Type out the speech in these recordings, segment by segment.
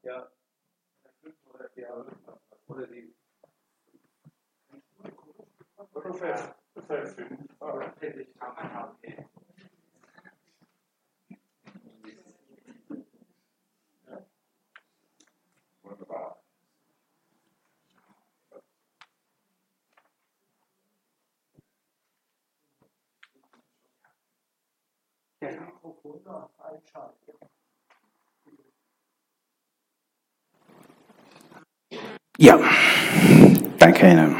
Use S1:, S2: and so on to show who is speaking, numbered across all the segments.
S1: Wunderbar.
S2: Ja, danke Ihnen.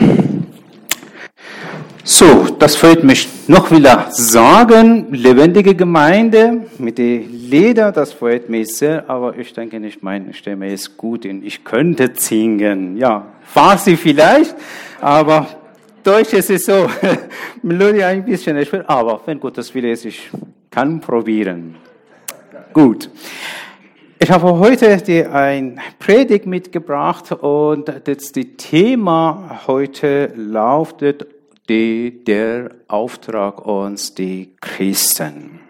S2: So, das freut mich noch wieder sagen, lebendige Gemeinde mit den Liedern, das freut mich sehr, aber ich denke nicht, meine Stimme ist gut und ich könnte singen. Ja, Farsi vielleicht, aber Deutsch ist es so, Melodie ein bisschen schwer, aber wenn Gottes Wille ist, ich kann probieren. Gut. Ich habe heute dir ein Predigt mitgebracht und das Thema heute lautet der Auftrag uns, die Christen.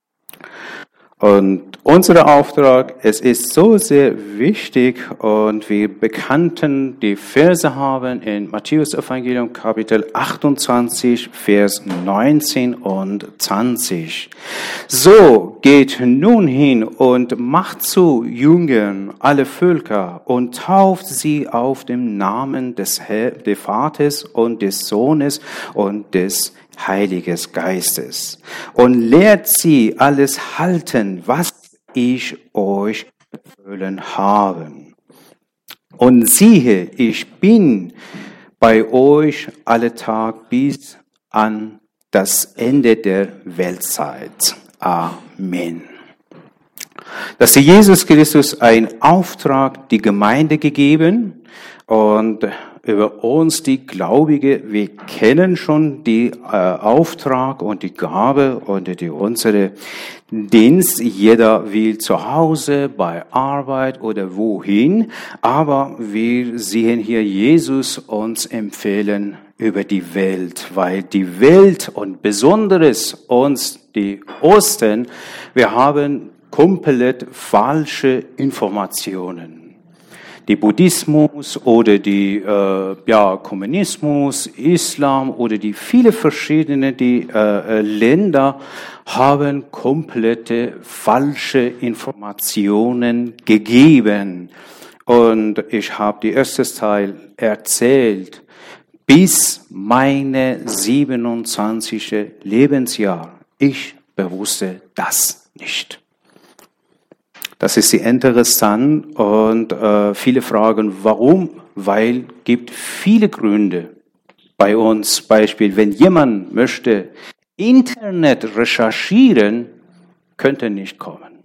S2: Und unser Auftrag, es ist so sehr wichtig und wir bekannten die Verse haben in Matthäus Evangelium Kapitel 28, Vers 19 und 20. So geht nun hin und macht zu Jüngern alle Völker und tauft sie auf dem Namen des Vaters und des Sohnes und des Heiligen Geistes und lehrt sie alles halten, was ich euch befohlen habe. Und siehe, ich bin bei euch alle Tag bis an das Ende der Weltzeit. Amen. Dass Jesus Christus einen Auftrag die Gemeinde gegeben und über uns, die Gläubige, wir kennen schon die Auftrag und die Gabe und unsere Dienst. Jeder will zu Hause, bei Arbeit oder wohin. Aber wir sehen hier Jesus uns empfehlen über die Welt, weil die Welt und besonderes uns, die Osten, wir haben komplett falsche Informationen. Die Buddhismus oder die Kommunismus, Islam oder die viele verschiedene Länder haben komplette falsche Informationen gegeben. Und ich habe die erste Teil erzählt, bis meine 27. Lebensjahr. Ich bewusste das nicht. Das ist die interessant und viele fragen, warum? Weil gibt viele Gründe. Bei uns Beispiel, wenn jemand möchte Internet recherchieren, könnte nicht kommen.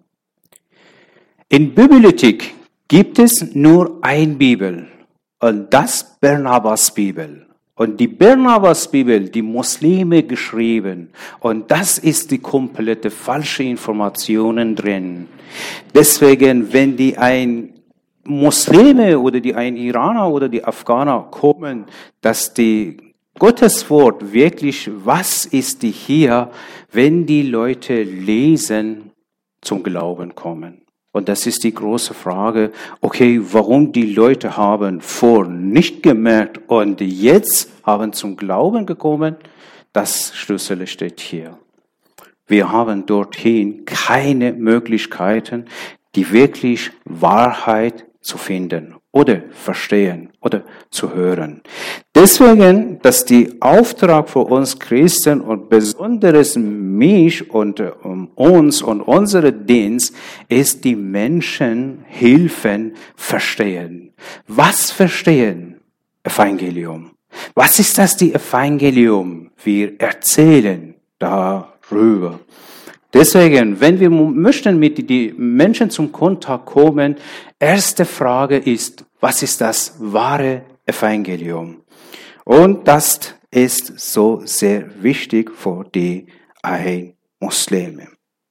S2: In Bibliothek gibt es nur ein Bibel und das Barnabas Bibel. Und die Barnabas Bibel, die Muslime geschrieben. Und das ist die komplette falsche Informationen drin. Deswegen, wenn die ein Muslime oder die ein Iraner oder die Afghaner kommen, dass die Gotteswort wirklich, was ist die hier, wenn die Leute lesen, zum Glauben kommen. Und das ist die große Frage, okay, warum die Leute haben vor nicht gemerkt und jetzt haben zum Glauben gekommen, das Schlüssel steht hier. Wir haben dorthin keine Möglichkeiten, die wirklich Wahrheit zu finden oder verstehen oder zu hören. Deswegen, dass die Auftrag für uns Christen und besonders mich und uns und unsere Dienst ist, die Menschen helfen, verstehen. Was verstehen? Evangelium. Was ist das, die Evangelium? Wir erzählen darüber. Deswegen, wenn wir möchten mit den Menschen zum Kontakt kommen, erste Frage ist, was ist das wahre Evangelium? Und das ist so sehr wichtig für die Muslime.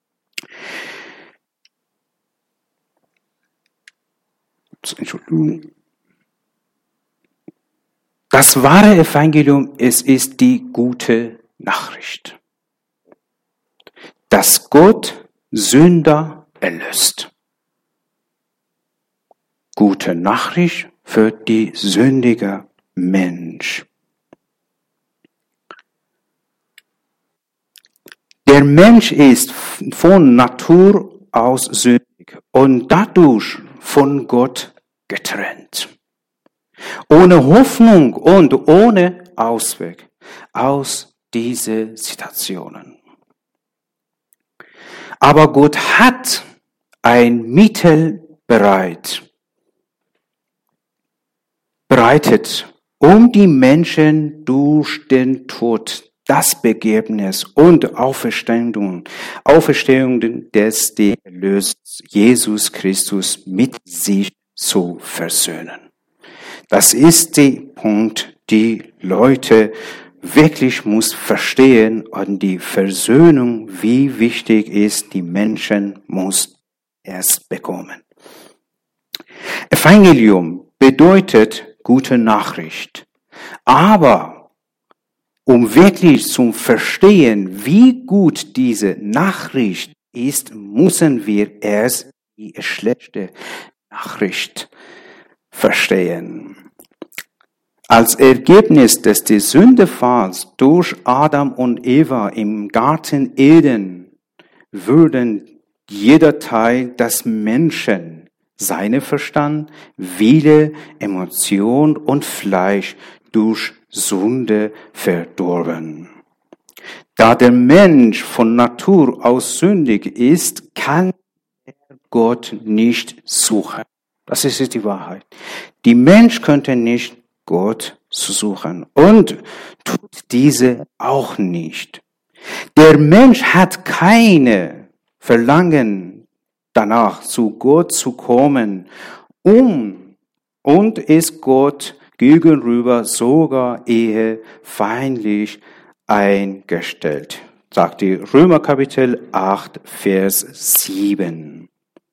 S2: Entschuldigung. Das wahre Evangelium, es ist die gute Nachricht, dass Gott Sünder erlöst. gute Nachricht für die sündige Mensch. Der Mensch ist von Natur aus sündig und dadurch von Gott getrennt. Ohne Hoffnung und ohne Ausweg aus diesen Situationen. Aber Gott hat ein Mittel bereitet, um die Menschen durch den Tod, das Begräbnis und Auferstehung des Erlösers Jesus Christus mit sich zu versöhnen. Das ist der Punkt, die Leute wirklich muss verstehen und die Versöhnung, wie wichtig ist, die Menschen muss es bekommen. Evangelium bedeutet gute Nachricht. Aber um wirklich zu verstehen, wie gut diese Nachricht ist, müssen wir erst die schlechte Nachricht verstehen. Als Ergebnis des Sündefalls durch Adam und Eva im Garten Eden würden jeder Teil des Menschen, seine Verstand, Wille, Emotion und Fleisch durch Sünde verdorben. Da der Mensch von Natur aus sündig ist, kann er Gott nicht suchen. Das ist die Wahrheit. Die Mensch könnte nicht Gott suchen und tut diese auch nicht. Der Mensch hat keine Verlangen danach, zu Gott zu kommen, und ist Gott gegenüber sogar eher feindlich eingestellt, sagt die Römer Kapitel 8, Vers 7.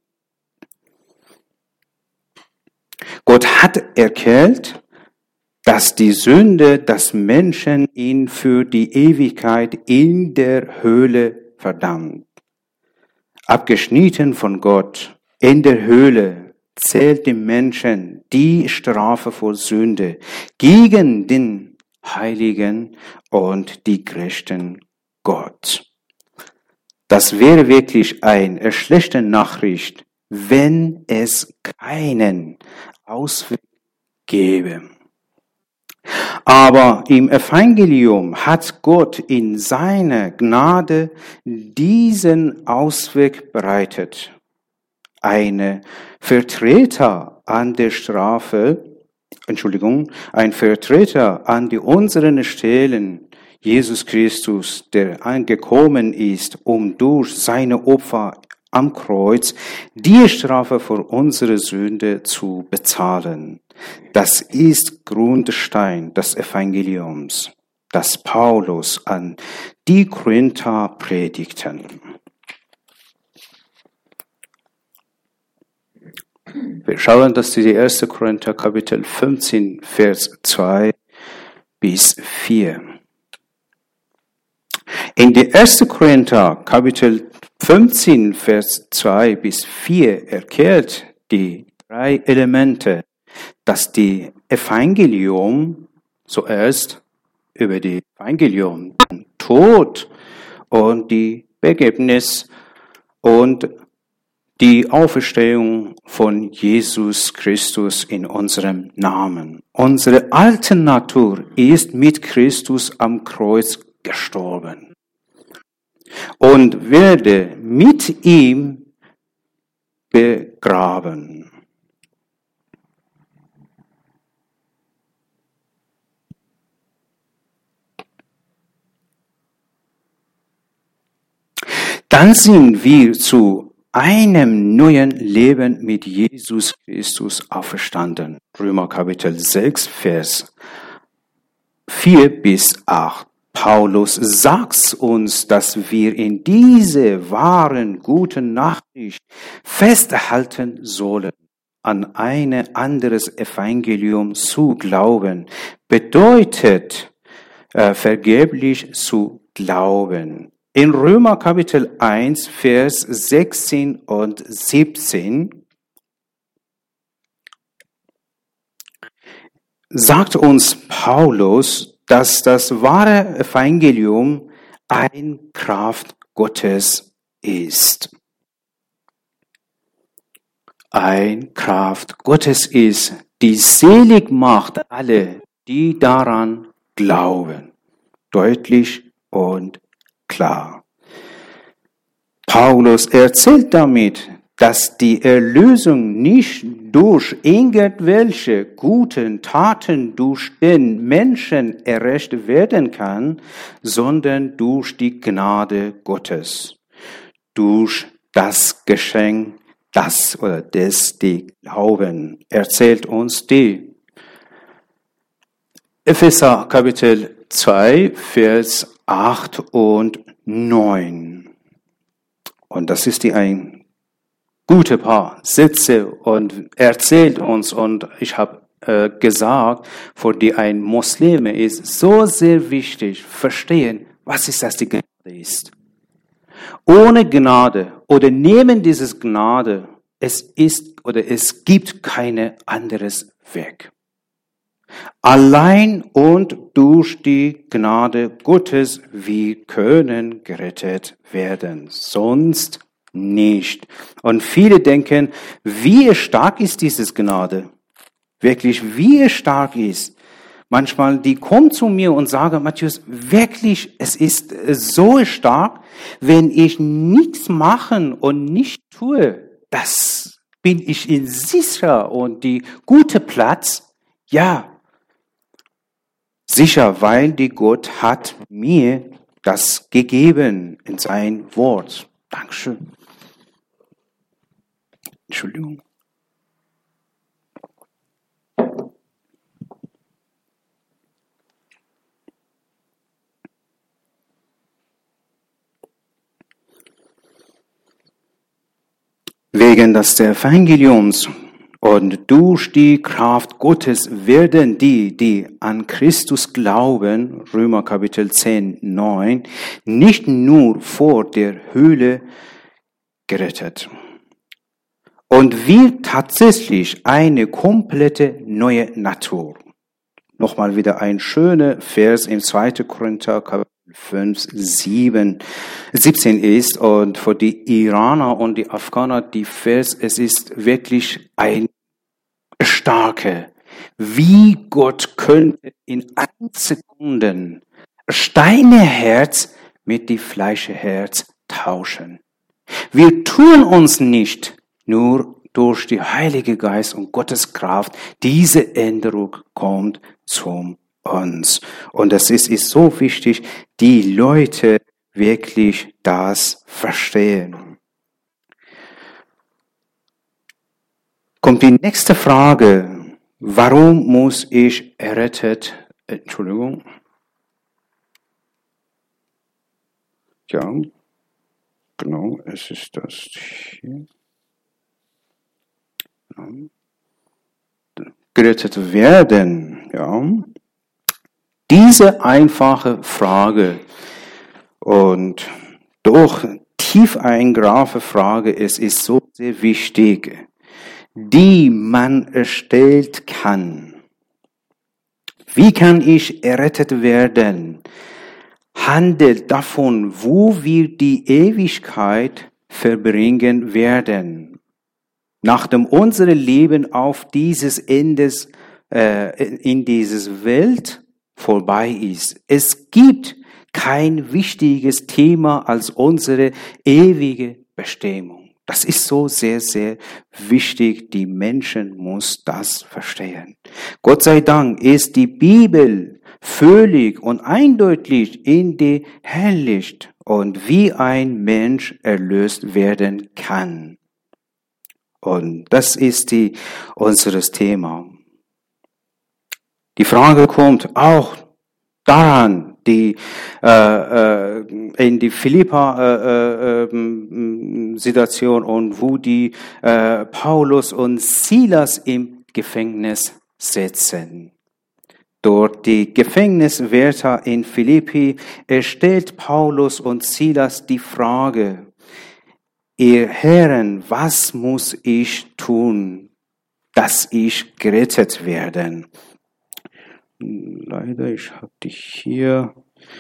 S2: Gott hat erklärt, dass die Sünde des Menschen ihn für die Ewigkeit in der Höhle verdammt. Abgeschnitten von Gott in der Höhle zählt dem Menschen die Strafe für Sünde gegen den heiligen und die gerechten Gott. Das wäre wirklich eine schlechte Nachricht, wenn es keinen Ausweg gäbe. Aber im Evangelium hat Gott in seiner Gnade diesen Ausweg bereitet. Ein Vertreter an die unseren Stellen, Jesus Christus, der angekommen ist, um durch seine Opfer am Kreuz die Strafe für unsere Sünde zu bezahlen. Das ist Grundstein des Evangeliums, das Paulus an die Korinther predigten. Wir schauen, dass die 1. Korinther Kapitel 15, Vers 2 bis 4. In die 1. Korinther Kapitel 15, Vers 2 bis 4 erklärt die 3 Elemente, dass die Evangelium zuerst über die Evangelium, Tod und die Begräbnis und die Auferstehung von Jesus Christus in unserem Namen. Unsere alte Natur ist mit Christus am Kreuz gestorben und werde mit ihm begraben. Dann sind wir zu einem neuen Leben mit Jesus Christus auferstanden. Römer Kapitel 6, Vers 4 bis 8. Paulus sagt uns, dass wir in diese wahren, guten Nachricht festhalten sollen. An ein anderes Evangelium zu glauben, bedeutet vergeblich zu glauben. In Römer Kapitel 1, Vers 16 und 17 sagt uns Paulus, dass das wahre Evangelium eine Kraft Gottes ist. Eine Kraft Gottes ist, die selig macht alle, die daran glauben. Deutlich und klar. Paulus erzählt damit, dass die Erlösung nicht durch irgendwelche guten Taten durch den Menschen erreicht werden kann, sondern durch die Gnade Gottes, durch das Geschenk, die Glauben, erzählt uns die. Epheser Kapitel 2, Vers 8 und 9. Und das ist ein gute paar Sätze und erzählt uns, und ich habe gesagt, für die ein Muslim ist so sehr wichtig, verstehen, was ist das die Gnade ist. Ohne Gnade oder neben dieses Gnade, es gibt keine anderes Weg. Allein und durch die Gnade Gottes, wir können gerettet werden, sonst nicht. Und viele denken, wie stark ist dieses Gnade? Wirklich, wie stark ist? Manchmal, die kommen zu mir und sagen, Matthäus, wirklich, es ist so stark, wenn ich nichts machen und nicht tue, das bin ich in sicher und die gute Platz, ja, sicher, weil die Gott hat mir das gegeben in sein Wort. Dankeschön. Entschuldigung. Wegen des Evangeliums und durch die Kraft Gottes werden die an Christus glauben, Römer Kapitel 10, 9, nicht nur vor der Hölle gerettet. Und wir tatsächlich eine komplette neue Natur. Nochmal wieder ein schöner Vers im 2. Korinther Kapitel 5, 17 ist, und für die Iraner und die Afghaner, die Vers, es ist wirklich ein starke, wie Gott könnte in 1 Sekunde Steineherz mit die Fleischeherz tauschen. Wir tun uns nicht, nur durch die Heilige Geist und Gottes Kraft, diese Änderung kommt zu uns. Und das ist so wichtig, die Leute wirklich das verstehen. Kommt die nächste Frage. Warum muss ich errettet? Entschuldigung. Ja, genau, es ist das hier. Gerettet werden, ja. Diese einfache Frage und doch tief eingrave Frage, es ist so sehr wichtig, die man erstellt kann. Wie kann ich errettet werden? Handelt davon, wo wir die Ewigkeit verbringen werden. Nachdem unser Leben auf dieses Endes in dieses Welt vorbei ist. Es gibt kein wichtiges Thema als unsere ewige Bestimmung. Das ist so sehr, sehr wichtig. Die Menschen muss das verstehen. Gott sei Dank ist die Bibel völlig und eindeutig in die Hinsicht und wie ein Mensch erlöst werden kann. Und das ist unseres Thema. Die Frage kommt auch daran, in die Philippa-Situation und wo die Paulus und Silas im Gefängnis sitzen. Dort die Gefängniswärter in Philippi stellt Paulus und Silas die Frage: Ihr Herren, was muss ich tun, dass ich gerettet werde? Leider, ich habe dich hier.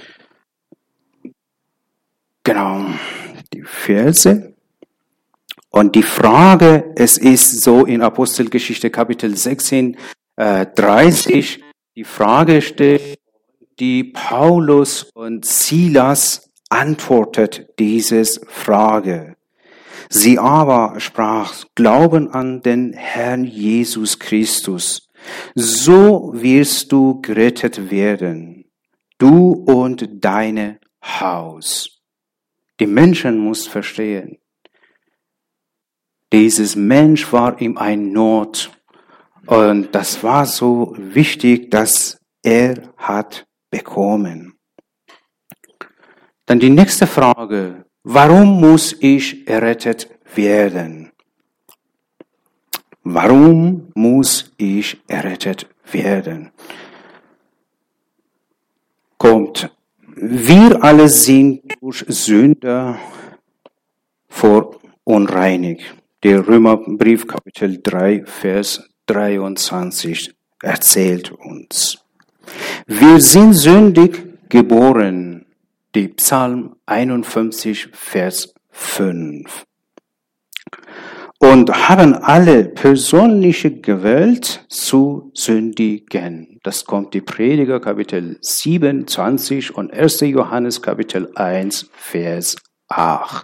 S2: Genau, die Verse. Und die Frage, es ist so in Apostelgeschichte Kapitel 16, 30, die Frage steht, die Paulus und Silas antwortet dieses Frage. Sie aber sprach, Glauben an den Herrn Jesus Christus, so wirst du gerettet werden, du und deine Haus. Die Menschen muss verstehen, dieses Mensch war ihm ein Not und das war so wichtig, dass er hat bekommen. Dann die nächste Frage, warum muss ich errettet werden? Warum muss ich errettet werden? Kommt, wir alle sind durch Sünde verunreinigt. Der Römerbrief Kapitel 3, Vers 23 erzählt uns. Wir sind sündig geboren. Die Psalm 51, Vers 5. Und haben alle persönliche gewählt zu sündigen. Das kommt die Prediger Kapitel 27 und 1. Johannes Kapitel 1, Vers 8.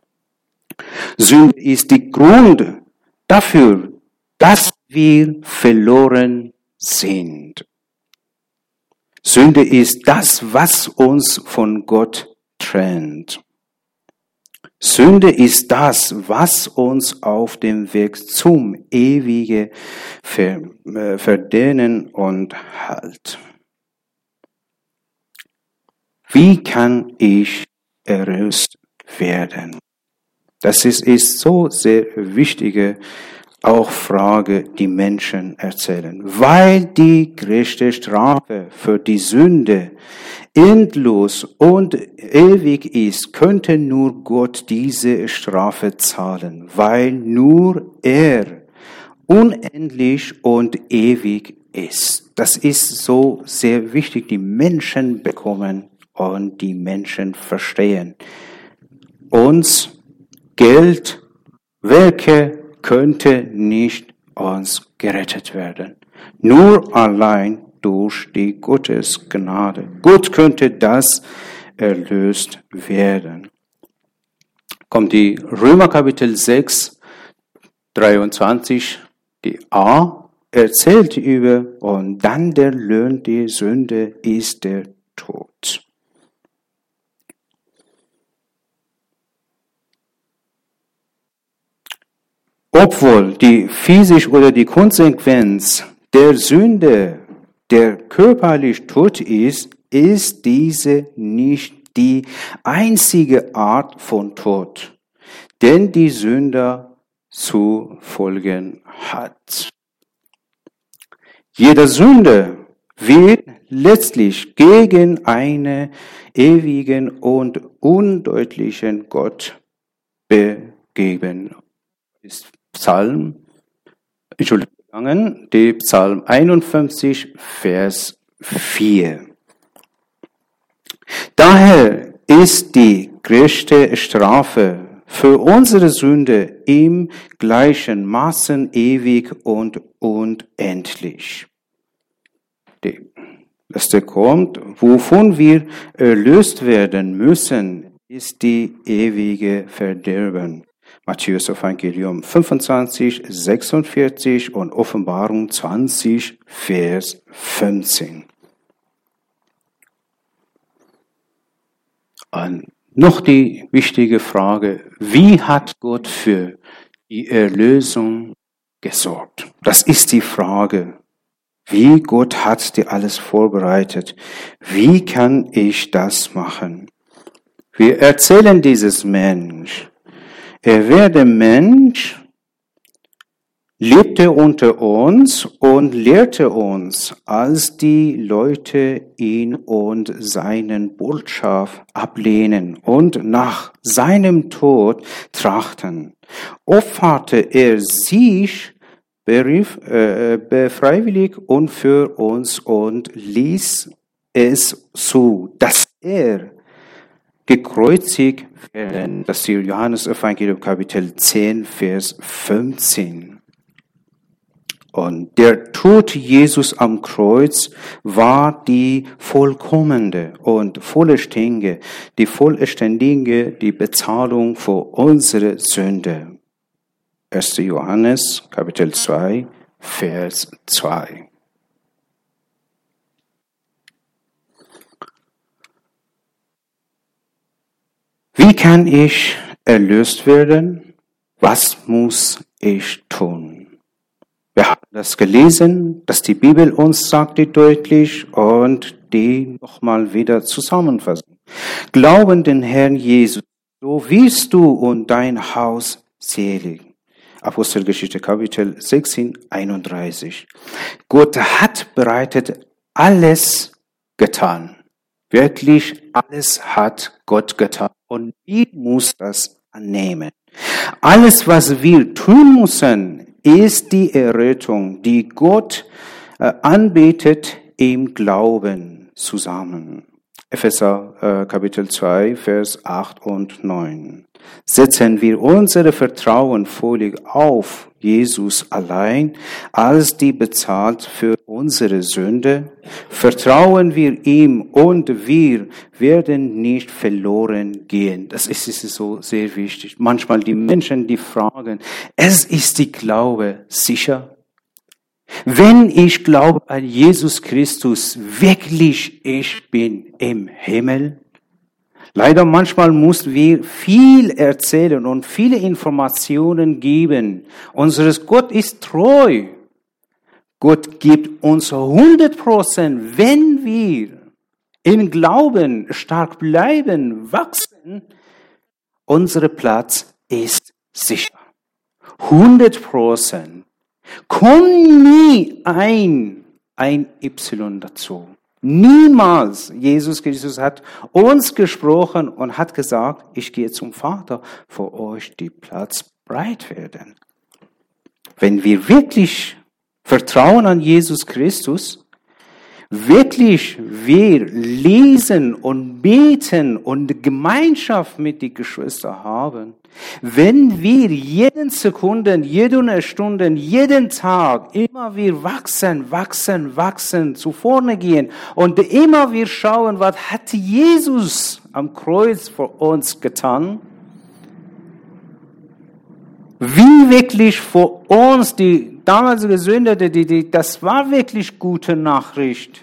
S2: Sünde ist die Grund dafür, dass wir verloren sind. Sünde ist das, was uns von Gott trennt. Sünde ist das, was uns auf dem Weg zum ewigen Verdienen und Halt. Wie kann ich erlöst werden? Das ist so sehr wichtige auch Frage, die Menschen erzählen. Weil die gerechte Strafe für die Sünde endlos und ewig ist, könnte nur Gott diese Strafe zahlen, weil nur er unendlich und ewig ist. Das ist so sehr wichtig, die Menschen bekommen und die Menschen verstehen. Uns Geld, Werke könnte nicht uns gerettet werden. Nur allein durch die Gottesgnade. Gott könnte das erlöst werden. Kommt die Römer Kapitel 6, 23, die A erzählt über, und dann der Lohn der Sünde ist der Tod. Obwohl die physisch oder die Konsequenz der Sünde der körperlich tot ist, ist diese nicht die einzige Art von Tod, den die Sünder zu folgen hat. Jede Sünde wird letztlich gegen einen ewigen und undeutlichen Gott begeben. Ist Psalm 51, Vers 4. Daher ist die gerechte Strafe für unsere Sünde im gleichen Maßen ewig und unendlich. Die letzte kommt, wovon wir erlöst werden müssen, ist die ewige Verderben. Matthäus Evangelium 25, 46 und Offenbarung 20, Vers 15. Und noch die wichtige Frage, wie hat Gott für die Erlösung gesorgt? Das ist die Frage. Wie Gott hat dir alles vorbereitet? Wie kann ich das machen? Wir erzählen dieses Mensch. Er war der Mensch, lebte unter uns und lehrte uns, als die Leute ihn und seinen Botschaft ablehnen und nach seinem Tod trachten, opferte er sich freiwillig und für uns und ließ es zu, dass er gekreuzigt werden. Das ist Johannes Evangelium Kapitel 10, Vers 15. Und der Tod Jesus am Kreuz war die vollkommene und vollständige, die Bezahlung für unsere Sünde. 1. Johannes, Kapitel 2, Vers 2. Wie kann ich erlöst werden? Was muss ich tun? Wir haben das gelesen, dass die Bibel uns sagt, die deutlich, und die nochmal wieder zusammenfassen. Glauben den Herrn Jesus, so wirst du und dein Haus selig. Apostelgeschichte Kapitel 16, 31. Gott hat bereitet alles getan. Wirklich alles hat Gott getan. Und wir müssen das annehmen. Alles, was wir tun müssen, ist die Errettung, die Gott anbetet im Glauben zusammen. Epheser Kapitel 2, Vers 8 und 9. Setzen wir unser Vertrauen völlig auf Jesus allein, als die bezahlt für unsere Sünde. Vertrauen wir ihm und wir werden nicht verloren gehen. Das ist so sehr wichtig. Manchmal die Menschen, die fragen, ist die Glaube sicher? Wenn ich glaube an Jesus Christus, wirklich ich bin im Himmel? Leider manchmal müssen wir viel erzählen und viele Informationen geben. Unseres Gott ist treu. Gott gibt uns 100%, wenn wir im Glauben stark bleiben, wachsen. Unser Platz ist sicher. 100%. Kommt nie ein Y dazu. Niemals. Jesus Christus hat uns gesprochen und hat gesagt, ich gehe zum Vater, für euch die Platz breit werden. Wenn wir wirklich vertrauen an Jesus Christus, wirklich wir lesen und beten und Gemeinschaft mit den Geschwistern haben, wenn wir jeden Sekunde, jede Stunde, jeden Tag immer wir wachsen, zu vorne gehen und immer wir schauen, was hat Jesus am Kreuz für uns getan? Wie wirklich für uns die damalige Sünde, das war wirklich gute Nachricht.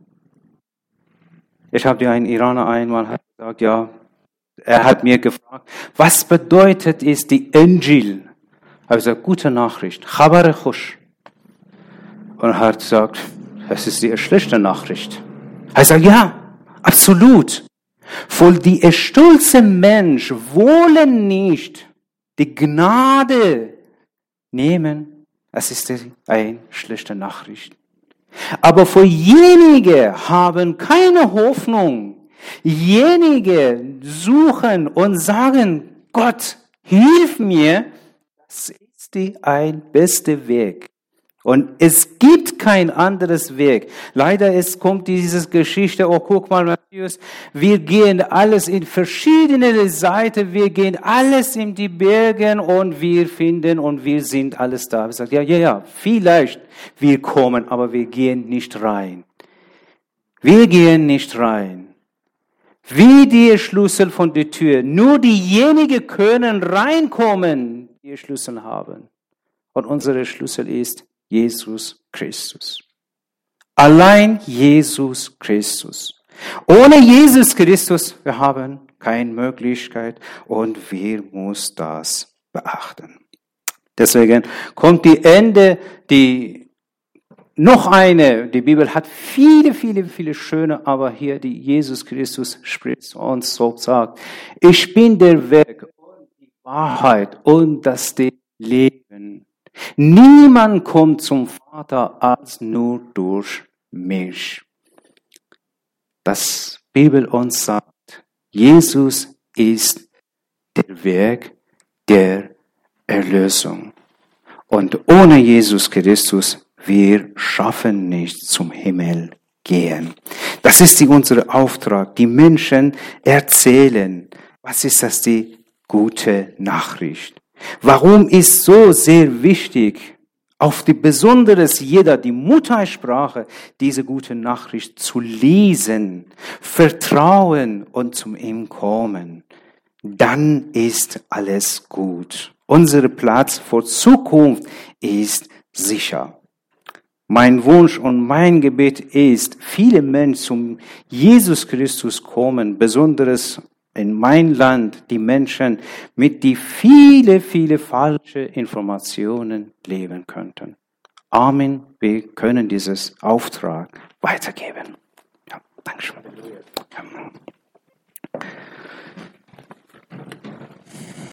S2: Ich habe dir einen Iraner einmal gesagt, ja, er hat mir gefragt, was bedeutet es die Injil? Ich habe gesagt, gute Nachricht, Khabar Khush. Und er hat gesagt, das ist die schlechte Nachricht. Er sagt, ja, absolut. Voll die stolzen Menschen wollen nicht die Gnade nehmen. Das ist eine schlechte Nachricht. Aber für jenige haben keine Hoffnung. Jenige suchen und sagen, Gott, hilf mir. Das ist ein bester Weg. Und es gibt kein anderes Weg. Leider kommt diese Geschichte, oh guck mal, Matthäus, wir gehen alles in verschiedene Seiten, wir gehen alles in die Berge und wir finden und wir sind alles da. Ich sage, ja, vielleicht wir kommen, aber wir gehen nicht rein. Wir gehen nicht rein. Wie die Schlüssel von der Tür. Nur diejenigen können reinkommen, die Schlüssel haben. Und unsere Schlüssel ist Jesus Christus. Allein Jesus Christus. Ohne Jesus Christus, wir haben keine Möglichkeit und wir müssen das beachten. Deswegen kommt die Ende, die Bibel hat viele schöne, aber hier die Jesus Christus spricht zu uns so, sagt, ich bin der Weg und die Wahrheit und das Leben. Niemand kommt zum Vater als nur durch mich. Das Bibel uns sagt, Jesus ist der Weg der Erlösung. Und ohne Jesus Christus, wir schaffen nicht zum Himmel gehen. Das ist unser Auftrag. Die Menschen erzählen, was ist das, die gute Nachricht? Warum ist so sehr wichtig, auf die besonderes jeder, die Muttersprache, diese gute Nachricht zu lesen, vertrauen und zum ihm kommen? Dann ist alles gut. Unser Platz für Zukunft ist sicher. Mein Wunsch und mein Gebet ist, viele Menschen zum Jesus Christus kommen, besonders in mein Land, die Menschen mit die viele falsche Informationen leben könnten. Amen. Wir können dieses Auftrag weitergeben. Ja, Dankeschön. Ja.